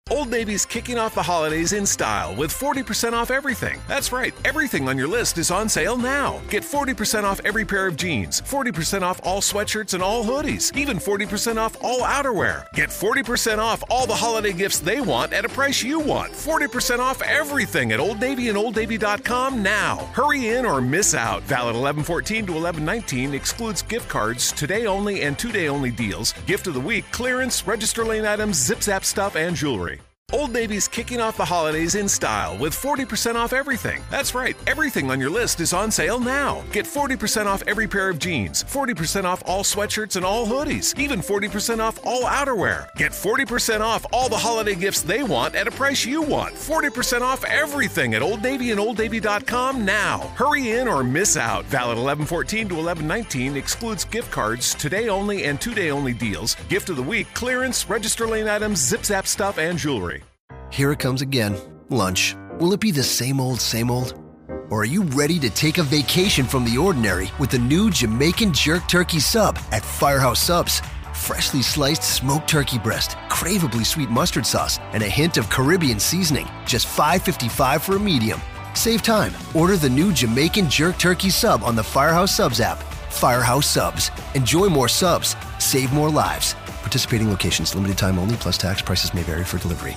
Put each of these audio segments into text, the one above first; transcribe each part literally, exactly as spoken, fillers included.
Old Navy's kicking off the holidays in style with forty percent off everything. That's right, everything on your list is on sale now. Get forty percent off every pair of jeans, forty percent off all sweatshirts and all hoodies, even forty percent off all outerwear. Get forty percent off all the holiday gifts they want at a price you want. forty percent off everything at Old Navy and Old Navy dot com now. Hurry in or miss out. Valid eleven fourteen to eleven nineteen, excludes gift cards, today only and two-day only deals, gift of the week, clearance, register lane items, zip-zap stuff, and jewelry. Old Navy's kicking off the holidays in style with forty percent off everything. That's right, everything on your list is on sale now. Get forty percent off every pair of jeans, forty percent off all sweatshirts and all hoodies, even forty percent off all outerwear. Get forty percent off all the holiday gifts they want at a price you want. forty percent off everything at Old Navy and Old Navy dot com now. Hurry in or miss out. Valid eleven fourteen to eleven nineteen, excludes gift cards, today only and two-day only deals, gift of the week, clearance, register lane items, zip-zap stuff, and jewelry. Here it comes again. Lunch. Will it be the same old, same old? Or are you ready to take a vacation from the ordinary with the new Jamaican Jerk Turkey Sub at Firehouse Subs? Freshly sliced smoked turkey breast, craveably sweet mustard sauce, and a hint of Caribbean seasoning. Just five fifty-five for a medium. Save time. Order the new Jamaican Jerk Turkey Sub on the Firehouse Subs app. Firehouse Subs. Enjoy more subs. Save more lives. Participating locations. Limited time only, plus tax. Prices may vary for delivery.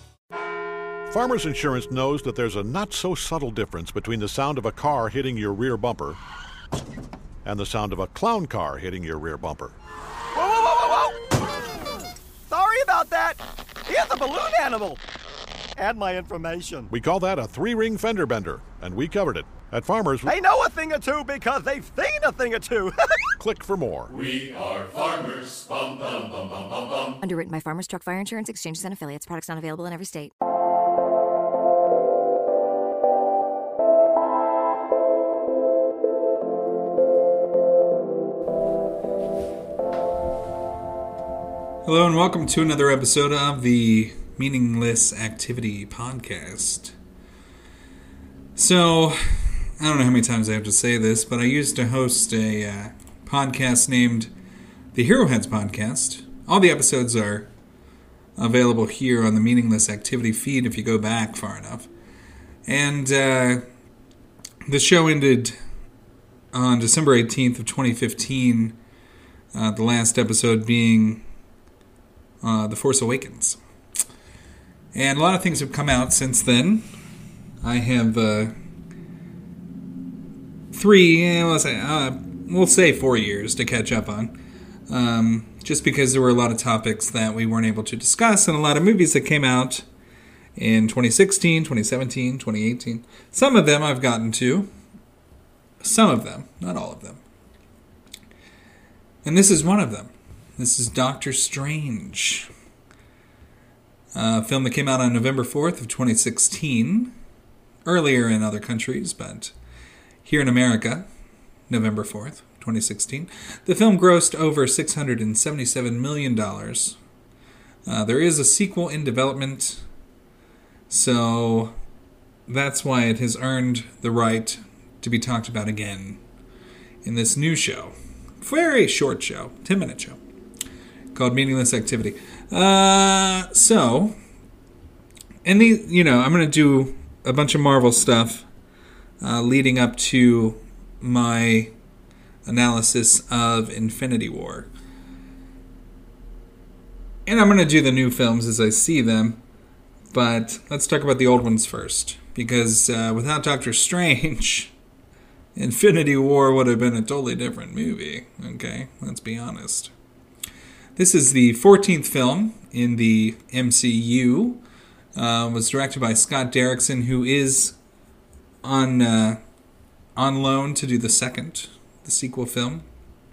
Farmers Insurance knows that there's a not-so-subtle difference between the sound of a car hitting your rear bumper and the sound of a clown car hitting your rear bumper. Whoa, whoa, whoa, whoa, whoa! Sorry about that. Here's a balloon animal. Add my information. We call that a three-ring fender bender, and we covered it. At Farmers... They know a thing or two because they've seen a thing or two. Click for more. We are farmers. Bum, bum, bum, bum, bum, bum. Underwritten by Farmers Truck Fire Insurance Exchanges and Affiliates. Products not available in every state. Hello and welcome to another episode of the Meaningless Activity Podcast. So, I don't know how many times I have to say this, but I used to host a uh, podcast named the Hero Heads Podcast. All the episodes are available here on the Meaningless Activity feed if you go back far enough. And uh, the show ended on December eighteenth of twenty fifteen, uh, the last episode being Uh, The Force Awakens. And a lot of things have come out since then. I have uh, three, eh, we'll, say, uh, we'll say four years to catch up on. Um, just because there were a lot of topics that we weren't able to discuss and a lot of movies that came out in twenty sixteen, twenty seventeen, twenty eighteen. Some of them I've gotten to. Some of them, not all of them. And this is one of them. This is Doctor Strange, a film that came out on November fourth of twenty sixteen, earlier in other countries, but here in America, November fourth, twenty sixteen. The film grossed over six hundred seventy-seven million dollars. Uh, there is a sequel in development, so that's why it has earned the right to be talked about again in this new show. Very short show, ten-minute show, called Meaningless Activity. Uh, so, and the, you know, I'm going to do a bunch of Marvel stuff uh, leading up to my analysis of Infinity War. And I'm going to do the new films as I see them, but let's talk about the old ones first, because uh, without Doctor Strange, Infinity War would have been a totally different movie, okay? Let's be honest. This is the fourteenth film in the M C U. Uh, was directed by Scott Derrickson, who is on uh, on loan to do the second, the sequel film.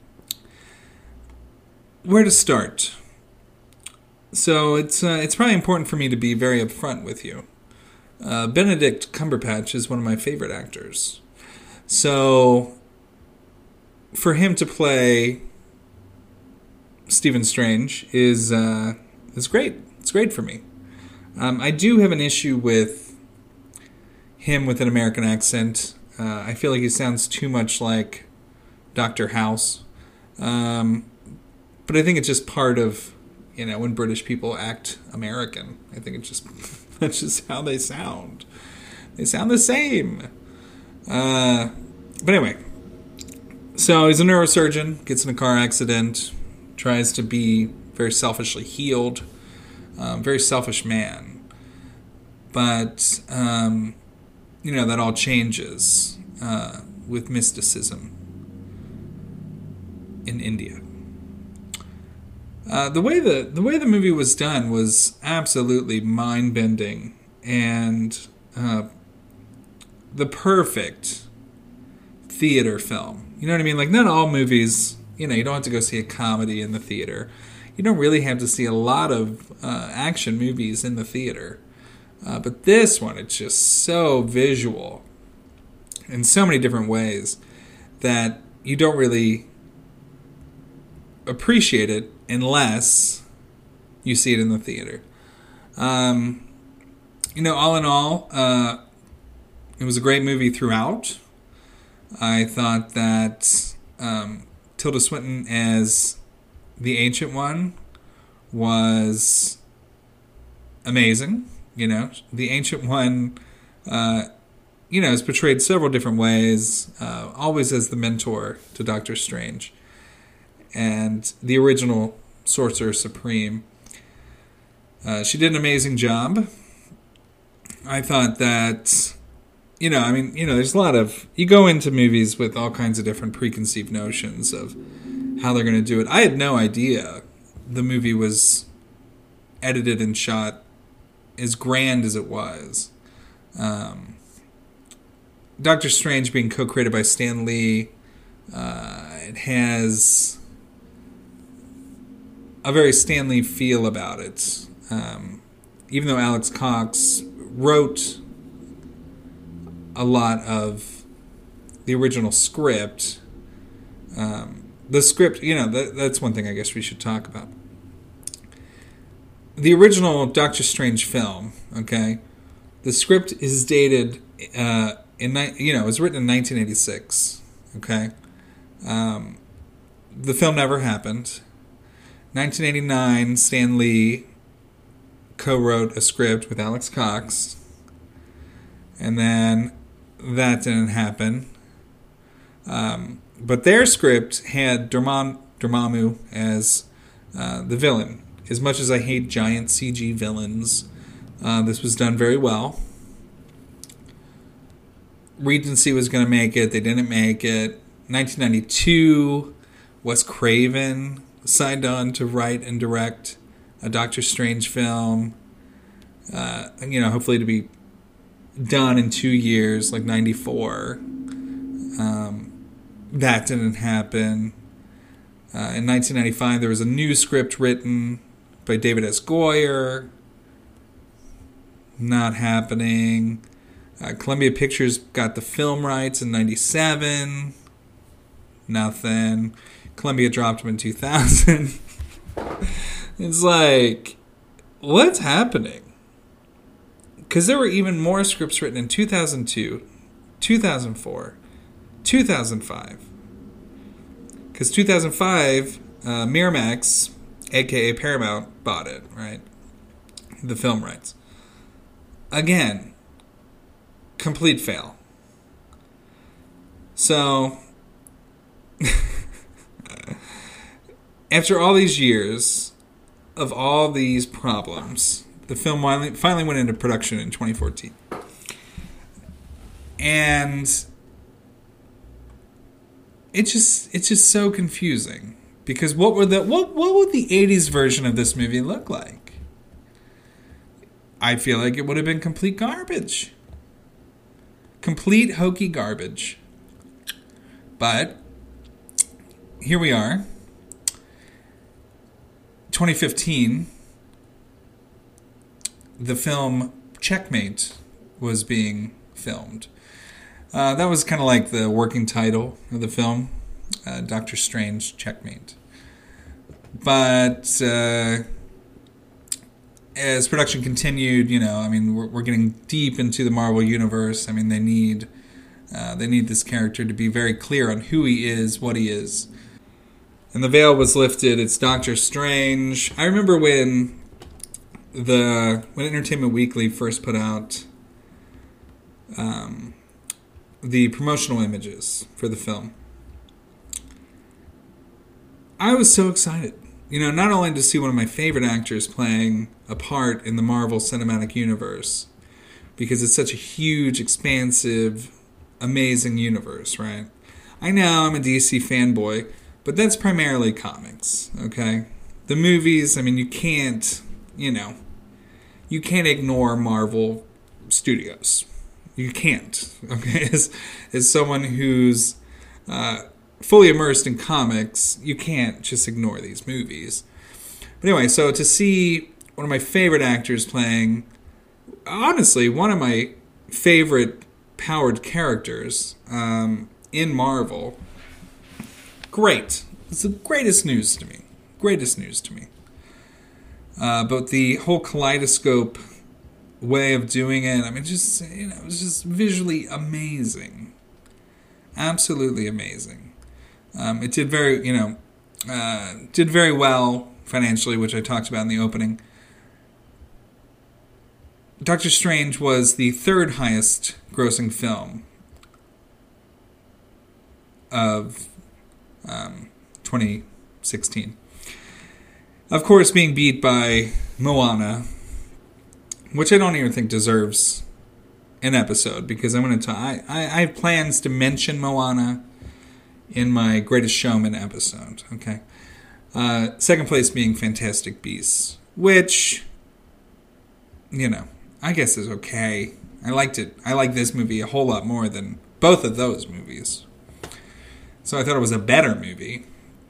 Where to start? So it's uh, it's probably important for me to be very upfront with you. Uh, Benedict Cumberbatch is one of my favorite actors. So for him to play Stephen Strange is uh, is great. It's great for me. Um, I do have an issue with him with an American accent. Uh, I feel like he sounds too much like Doctor House. Um, but I think it's just part of you know, when British people act American. I think it's just that's just how they sound. They sound the same. Uh, but anyway, so he's a neurosurgeon, gets in a car accident, tries to be very selfishly healed, um, very selfish man. But, um, you know, that all changes uh, with mysticism in India. Uh, the way the the way the movie was done was absolutely mind-bending and uh, the perfect theater film. You know what I mean? Like, not all movies, you know, you don't have to go see a comedy in the theater. You don't really have to see a lot of uh, action movies in the theater. Uh, but this one, it's just so visual in so many different ways that you don't really appreciate it unless you see it in the theater. Um, you know, all in all, uh, it was a great movie throughout. I thought that um, Tilda Swinton as the Ancient One was amazing. You know, the Ancient One, uh, you know, is portrayed several different ways, uh, always as the mentor to Doctor Strange. And the original Sorcerer Supreme. Uh, she did an amazing job. I thought that, you know, I mean, you know, there's a lot of, you go into movies with all kinds of different preconceived notions of how they're going to do it. I had no idea the movie was edited and shot as grand as it was. Um, Doctor Strange being co-created by Stan Lee, uh, it has a very Stan Lee feel about it. Um, even though Alex Cox wrote a lot of the original script, um, the script, you know, that, that's one thing I guess we should talk about. The original Doctor Strange film, okay, the script is dated, uh, in, you know, it was written in nineteen eighty-six, okay? Um, the film never happened. nineteen eighty-nine, Stan Lee co-wrote a script with Alex Cox, and then that didn't happen. Um, but their script had Dormammu, Dormammu as uh, the villain. As much as I hate giant C G villains, uh, this was done very well. Regency was going to make it. They didn't make it. nineteen ninety-two, Wes Craven signed on to write and direct a Doctor Strange film. Uh, you know, hopefully to be done in two years, like ninety-four. Um, that didn't happen. Uh, in nineteen ninety-five, there was a new script written by David S. Goyer. Not happening. Uh, Columbia Pictures got the film rights in ninety-seven. Nothing. Columbia dropped them in two thousand. It's like, what's happening? Because there were even more scripts written in two thousand two, two thousand four, two thousand five. Because two thousand five, uh, Miramax, a k a. Paramount, bought it, right? The film rights. Again, complete fail. So, after all these years of all these problems, the film finally went into production in twenty fourteen. And it's just it's just so confusing. Because what were the what what would the eighties version of this movie look like? I feel like it would have been complete garbage. Complete hokey garbage. But here we are. twenty fifteen, the film Checkmate was being filmed. Uh, that was kind of like the working title of the film, uh, Doctor Strange Checkmate. But uh, as production continued, you know, I mean, we're, we're getting deep into the Marvel universe. I mean, they need uh, they need this character to be very clear on who he is, what he is. and the veil was lifted. It's Doctor Strange. I remember when the when Entertainment Weekly first put out um, the promotional images for the film. I was so excited. You know, not only to see one of my favorite actors playing a part in the Marvel Cinematic Universe, because it's such a huge, expansive, amazing universe, right? I know I'm a D C fanboy, but that's primarily comics, okay? The movies, I mean, you can't, you know, you can't ignore Marvel Studios. You can't, okay? As, as someone who's uh, fully immersed in comics, you can't just ignore these movies. But anyway, so to see one of my favorite actors playing, honestly, one of my favorite powered characters um, in Marvel, great. It's the greatest news to me. Greatest news to me. Uh, but the whole kaleidoscope way of doing it, I mean, just, you know, it was just visually amazing. Absolutely amazing. Um, it did very, you know, uh, did very well financially, which I talked about in the opening. Doctor Strange was the third highest grossing film of um, twenty sixteen. Of course, being beat by Moana, which I don't even think deserves an episode, because I'm going to talk. I, I, I have plans to mention Moana in my Greatest Showman episode. Okay. Uh, second place being Fantastic Beasts, which, you know, I guess is okay. I liked it. I like this movie a whole lot more than both of those movies. So I thought it was a better movie.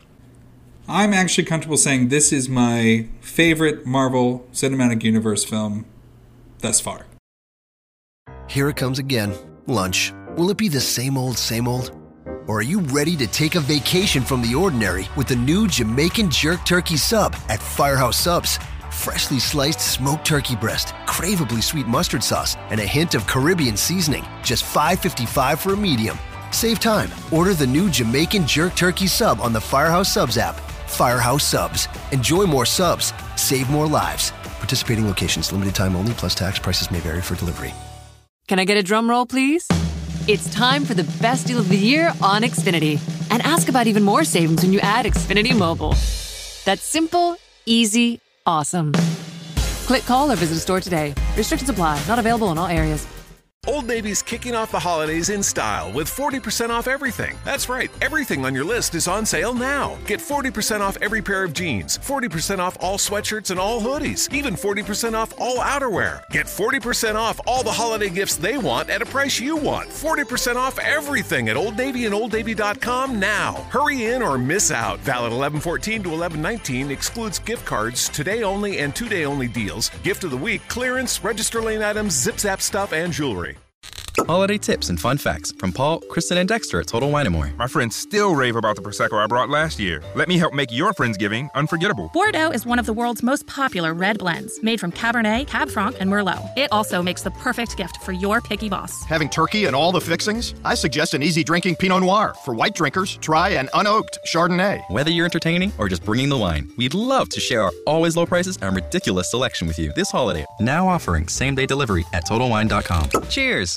I'm actually comfortable saying this is my favorite Marvel Cinematic Universe film thus far. Here it comes again. Lunch. Will it be the same old, same old? Or are you ready to take a vacation from the ordinary with the new Jamaican Jerk Turkey Sub at Firehouse Subs? Freshly sliced smoked turkey breast, craveably sweet mustard sauce, and a hint of Caribbean seasoning. Just five dollars and fifty-five cents for a medium. Save time. Order the new Jamaican Jerk Turkey Sub on the Firehouse Subs app. Firehouse Subs. Enjoy more subs. Save more lives. Participating locations. Limited time only, plus tax. Prices may vary for delivery. Can I get a drum roll, please? It's time for the best deal of the year on Xfinity. And ask about even more savings when you add Xfinity Mobile. That's simple, easy, awesome. Click, call, or visit a store today. Restrictions apply. Not available in all areas. Old Navy's kicking off the holidays in style with forty percent off everything. That's right, everything on your list is on sale now. Get forty percent off every pair of jeans, forty percent off all sweatshirts and all hoodies, even forty percent off all outerwear. Get forty percent off all the holiday gifts they want at a price you want. forty percent off everything at Old Navy and Old Navy dot com now. Hurry in or miss out. Valid eleven fourteen to eleven nineteen, excludes gift cards, today only and two-day only deals, gift of the week, clearance, register lane items, zip-zap stuff, and jewelry. Holiday tips and fun facts from Paul, Kristen, and Dexter at Total Wine and More. My friends still rave about the Prosecco I brought last year. Let me help make your Friendsgiving unforgettable. Bordeaux is one of the world's most popular red blends, made from Cabernet, Cab Franc, and Merlot. It also makes the perfect gift for your picky boss. Having turkey and all the fixings? I suggest an easy drinking Pinot Noir. For white drinkers, try an unoaked Chardonnay. Whether you're entertaining or just bringing the wine, we'd love to share our always low prices and ridiculous selection with you this holiday. Now offering same-day delivery at Total Wine dot com. Cheers!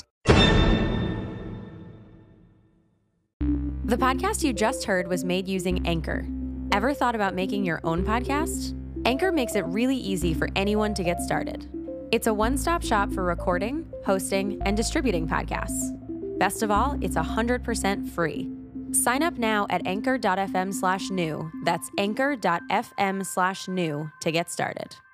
The podcast you just heard was made using Anchor. Ever thought about making your own podcast? Anchor makes it really easy for anyone to get started. It's a one-stop shop for recording, hosting, and distributing podcasts. Best of all, it's one hundred percent free. Sign up now at anchor dot f m slash new. That's anchor dot f m slash new to get started.